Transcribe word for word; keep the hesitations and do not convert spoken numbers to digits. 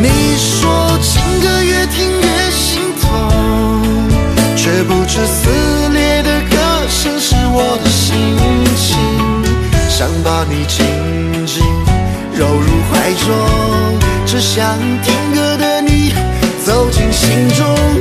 你说情歌越听越心痛，却不知撕裂的歌声是我的心情，想把你紧紧揉入怀中，只想听歌的你走进心中。